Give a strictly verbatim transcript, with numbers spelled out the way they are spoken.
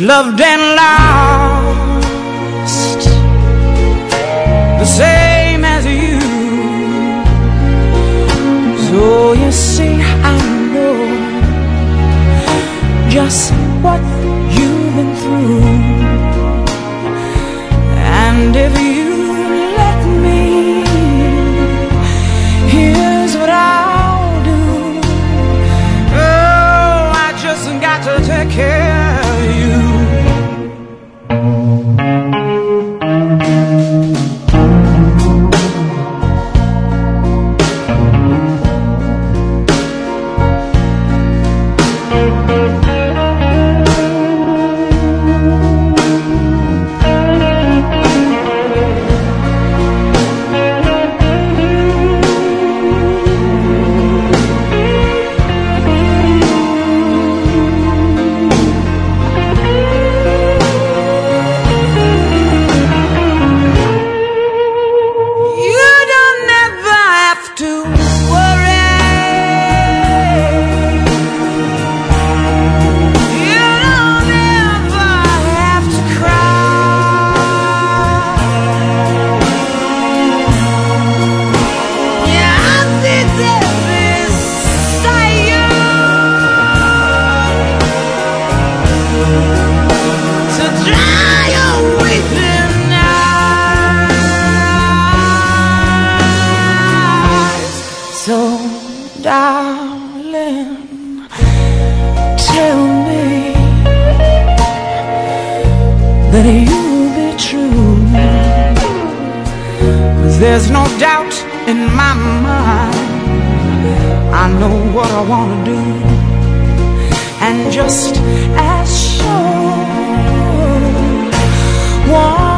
loved and lost, the same as you. So you see, I know just what you've been through, and if you let me, here's what I'll do. Oh, I just got to take care of you. Darling, tell me that you'll be true. There's no doubt in my mind, I know what I want to do, and just as sure one